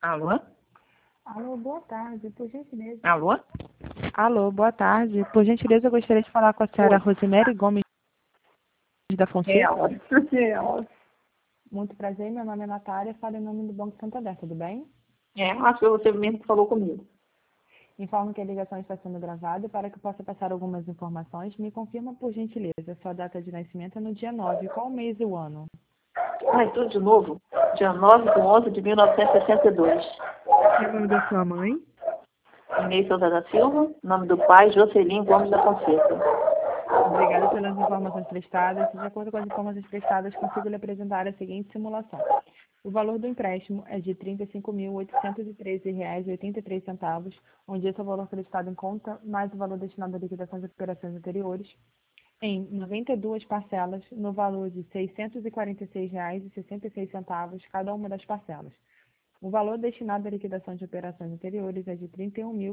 Alô? Alô, boa tarde, por gentileza. Alô? Alô, boa tarde. Por gentileza, eu gostaria de falar com a senhora Oi. Rosemary Gomes da Ela. Fonseca. Ela. Muito prazer, meu nome é Natália, falo em nome do Banco Santander, tudo bem? Acho que você mesmo que falou comigo. Informo que a ligação está sendo gravada e para que eu possa passar algumas informações, me confirma por gentileza sua data de nascimento é no dia 9. Qual mês e o ano? Ai, tudo de novo. Dia 9/11 de 1962. E o nome da sua mãe? Inês Souza da Silva. Nome do pai, Jocelyn Gomes da Fonseca. Obrigada pelas informações prestadas. De acordo com as informações prestadas, consigo lhe apresentar a seguinte simulação. O valor do empréstimo é de R$ 35.813,83, onde esse é o valor acreditado em conta, mais o valor destinado à liquidação de operações anteriores, em 92 parcelas, no valor de R$ 646,66 cada uma das parcelas. O valor destinado à liquidação de operações anteriores é de R$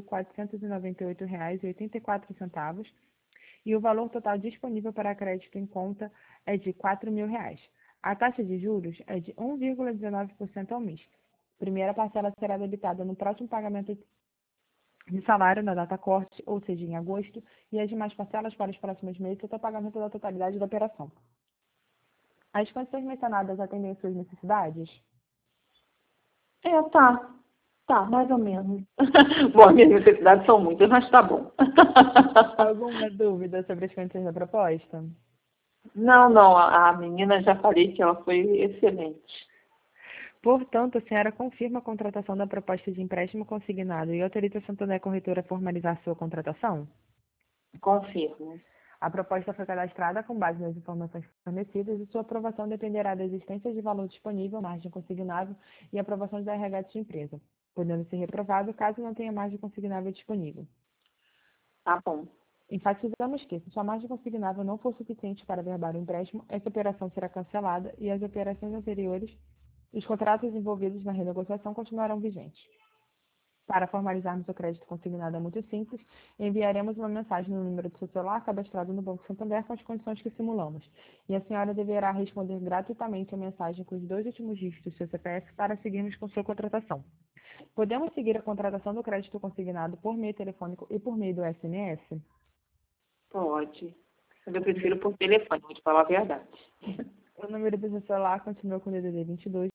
31.498,84 e o valor total disponível para crédito em conta é de R$ 4.000. A taxa de juros é de 1,19% ao mês. A primeira parcela será debitada no próximo pagamento de salário na data corte, ou seja, em agosto, e as demais parcelas para os próximos meses até o pagamento da totalidade da operação. As condições mencionadas atendem às suas necessidades? Tá. Tá, mais ou menos. Bom, as minhas necessidades são muitas, mas tá bom. Alguma dúvida sobre as condições da proposta? Não, não. A menina já falei que ela foi excelente. Portanto, a senhora confirma a contratação da proposta de empréstimo consignado e autoriza a Santander Corretora a formalizar sua contratação? Confirmo. A proposta foi cadastrada com base nas informações fornecidas e sua aprovação dependerá da existência de valor disponível, margem consignável e aprovação da RH de sua empresa, podendo ser reprovado caso não tenha margem consignável disponível. Tá bom. Enfatizamos que, se sua margem consignável não for suficiente para verbar o empréstimo, essa operação será cancelada e as operações anteriores, os contratos envolvidos na renegociação continuarão vigentes. Para formalizarmos o crédito consignado é muito simples, enviaremos uma mensagem no número do seu celular cadastrado no Banco Santander com as condições que simulamos, e a senhora deverá responder gratuitamente a mensagem com os 2 últimos dígitos do seu CPF para seguirmos com sua contratação. Podemos seguir a contratação do crédito consignado por meio telefônico e por meio do SMS? Pode. Eu prefiro por telefone, vou te falar a verdade. O número do seu celular continua com o DDD 22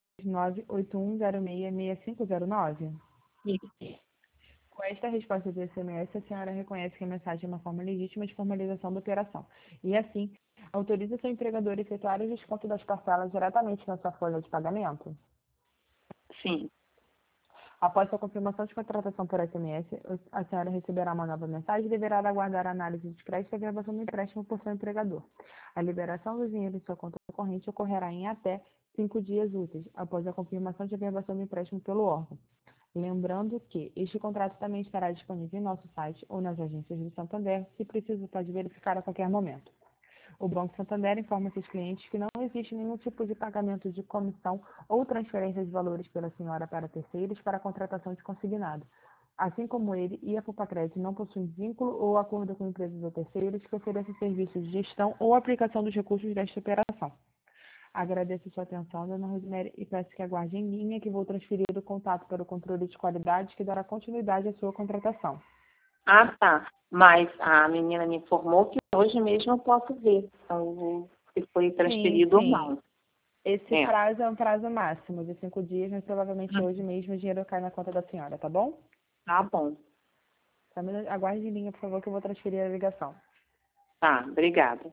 981066509. Com esta resposta do SMS, a senhora reconhece que a mensagem é uma forma legítima de formalização da operação e, assim, autoriza seu empregador a efetuar o desconto das parcelas diretamente na sua folha de pagamento? Sim. Após sua confirmação de contratação por SMS, a senhora receberá uma nova mensagem e deverá aguardar a análise de crédito e a gravação do empréstimo por seu empregador. A liberação do dinheiro em sua conta corrente ocorrerá em até 5 dias úteis, após a confirmação de averbação do empréstimo pelo órgão. Lembrando que este contrato também estará disponível em nosso site ou nas agências do Santander, se preciso pode verificar a qualquer momento. O Banco Santander informa seus clientes que não existe nenhum tipo de pagamento de comissão ou transferência de valores pela senhora para terceiros para a contratação de consignado. Assim como ele e a Popacred não possuem vínculo ou acordo com empresas ou terceiros que ofereçam serviços de gestão ou aplicação dos recursos desta operação. Agradeço sua atenção, dona Rosemary, e peço que aguarde em linha que vou transferir o contato para o controle de qualidade que dará continuidade à sua contratação. Ah, tá. Mas a menina me informou que hoje mesmo eu posso ver então, se foi transferido ou não. Esse prazo é um prazo máximo de 5 dias, mas provavelmente hoje mesmo o dinheiro cai na conta da senhora, tá bom? Tá bom. Aguarde em linha, por favor, que eu vou transferir a ligação. Tá, obrigada.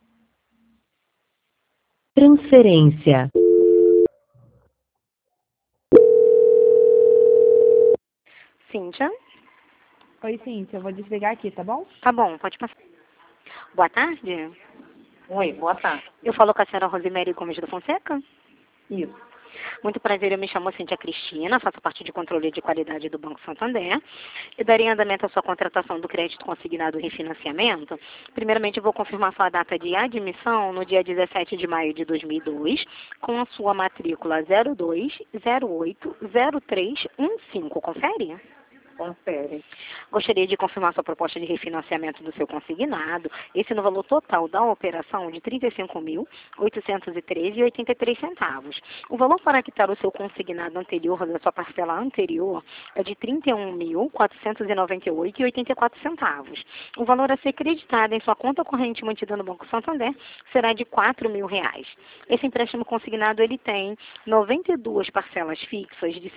Transferência. Cíntia? Oi, Cíntia, eu vou desligar aqui, tá bom? Tá bom, pode passar. Boa tarde. Oi, boa tarde. Eu falo com a senhora Rosemary Gomes da Fonseca. Isso. Muito prazer, eu me chamo Cíntia Cristina, faço parte de controle de qualidade do Banco Santander e darei andamento à sua contratação do crédito consignado e refinanciamento. Primeiramente, eu vou confirmar sua data de admissão no dia 17 de maio de 2002, com a sua matrícula 02080315. Confere? Confere. Gostaria de confirmar sua proposta de refinanciamento do seu consignado, esse no valor total da operação de R$ 35.813,83. O valor para quitar o seu consignado anterior da sua parcela anterior é de R$ 31.498,84. O valor a ser creditado em sua conta corrente mantida no Banco Santander será de R$ 4.000. Esse empréstimo consignado ele tem 92 parcelas fixas de R$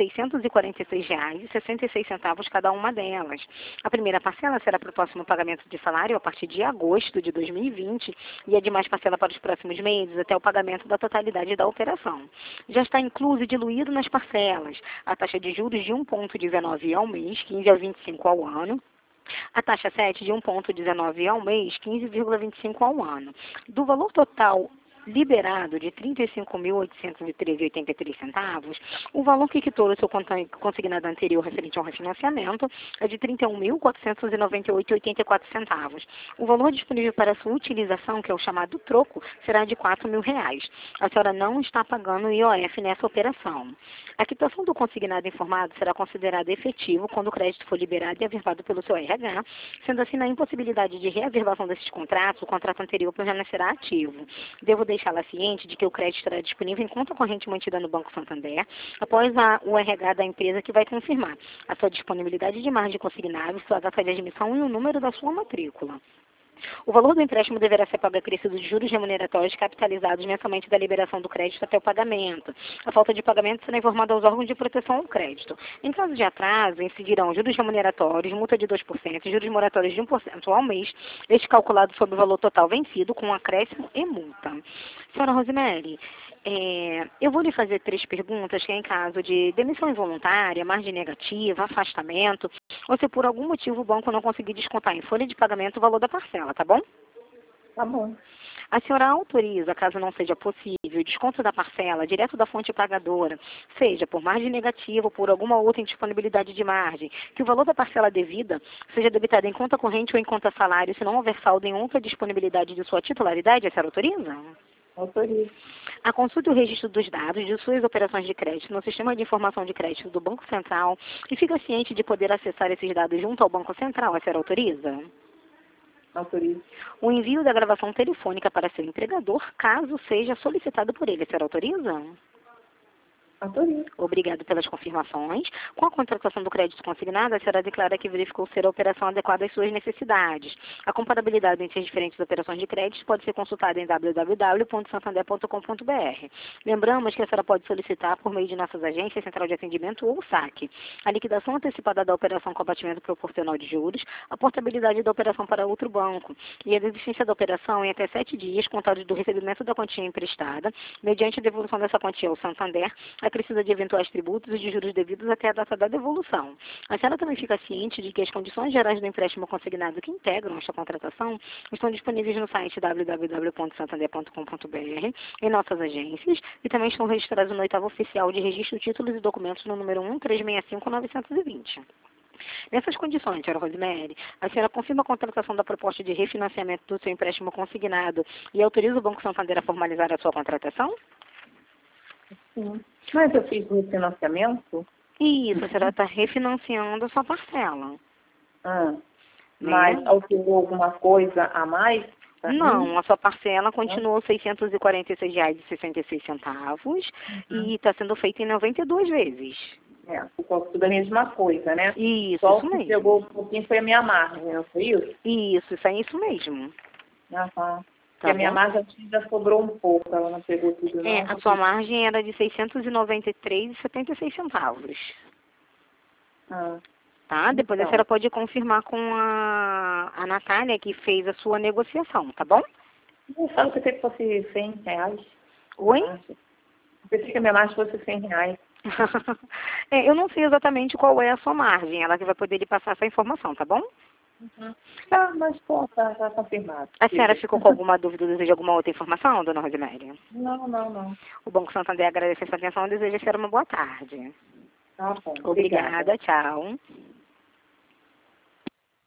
646,66 cada uma delas. A primeira parcela será para o próximo pagamento de salário a partir de agosto de 2020 e a demais parcela para os próximos meses até o pagamento da totalidade da operação. Já está incluso e diluído nas parcelas a taxa de juros de 1,19 ao mês, 15 a 25 ao ano, a taxa 7 de 1,19 ao mês, 15,25 ao ano. Do valor total liberado de R$ 35.813,83, o valor que quitou o seu consignado anterior referente ao refinanciamento é de R$ 31.498,84. O valor disponível para sua utilização, que é o chamado troco, será de R$ 4.000. A senhora não está pagando IOF nessa operação. A quitação do consignado informado será considerada efetivo quando o crédito for liberado e averbado pelo seu RH, sendo assim, na impossibilidade de reaverbação desses contratos, o contrato anterior permanecerá ativo. Devo deixá-la ciente de que o crédito estará disponível em conta corrente mantida no Banco Santander, após o RH da empresa que vai confirmar a sua disponibilidade de margem consignável, sua data de admissão e o número da sua matrícula. O valor do empréstimo deverá ser pago acrescido de juros remuneratórios capitalizados mensalmente da liberação do crédito até o pagamento. A falta de pagamento será informada aos órgãos de proteção ao crédito. Em caso de atraso, incidirão juros remuneratórios, multa de 2% e juros moratórios de 1% ao mês, este calculado sobre o valor total vencido, com acréscimo e multa. Senhora Rosemary, eu vou lhe fazer 3 perguntas, que é em caso de demissão involuntária, margem negativa, afastamento, ou se por algum motivo o banco não conseguir descontar em folha de pagamento o valor da parcela, tá bom? Tá bom. A senhora autoriza, caso não seja possível, o desconto da parcela direto da fonte pagadora, seja por margem negativa ou por alguma outra indisponibilidade de margem, que o valor da parcela devida seja debitado em conta corrente ou em conta salário, se não houver saldo em outra disponibilidade de sua titularidade, a senhora autoriza? Autorizo. A consulta e o registro dos dados de suas operações de crédito no Sistema de Informação de Crédito do Banco Central e fica ciente de poder acessar esses dados junto ao Banco Central, a senhora autoriza? Autorizo. O envio da gravação telefônica para seu empregador, caso seja solicitado por ele, a senhora autoriza? Autorizo. Obrigado pelas confirmações. Com a contratação do crédito consignado, a senhora declara que verificou ser a operação adequada às suas necessidades. A comparabilidade entre as diferentes operações de crédito pode ser consultada em www.santander.com.br. Lembramos que a senhora pode solicitar por meio de nossas agências, central de atendimento ou saque, a liquidação antecipada da operação com abatimento proporcional de juros, a portabilidade da operação para outro banco e a desistência da operação em até 7 dias contados do recebimento da quantia emprestada, mediante a devolução dessa quantia ao Santander, acrescida de eventuais tributos e de juros devidos até a data da devolução. A senhora também fica ciente de que as condições gerais do empréstimo consignado que integram esta contratação estão disponíveis no site www.santander.com.br, em nossas agências, e também estão registrados no 8º Oficial de Registro, Títulos e Documentos no número 1365920. Nessas condições, senhora Rosemary, a senhora confirma a contratação da proposta de refinanciamento do seu empréstimo consignado e autoriza o Banco Santander a formalizar a sua contratação? Sim. Mas eu fiz o financiamento? Isso, a senhora está refinanciando a sua parcela. Mas alterou alguma coisa a mais? Não, a sua parcela continuou R$ 646,66 e está sendo feita em 92 vezes. Ficou tudo a mesma coisa, né? Isso, só isso o que mesmo. pegou um pouquinho foi a minha margem, não foi isso? Isso é isso mesmo. Aham. Tá a minha bom? margem ainda sobrou um pouco, ela não pegou tudo não. A sua margem era de R$ 693,76. Tá? Depois a senhora pode confirmar com a Natália, que fez a sua negociação, tá bom? Eu pensei que fosse R$ 100. Oi? Eu pensei que a minha margem fosse R$ 100. Eu não sei exatamente qual é a sua margem, ela que vai poder lhe passar essa informação, tá bom? Mas tá confirmado. A senhora ficou com alguma dúvida ou deseja alguma outra informação, dona Rosemary? Não. O Banco Santander agradece a sua atenção e deseja a senhora uma boa tarde. Tá bom. Obrigada, tchau.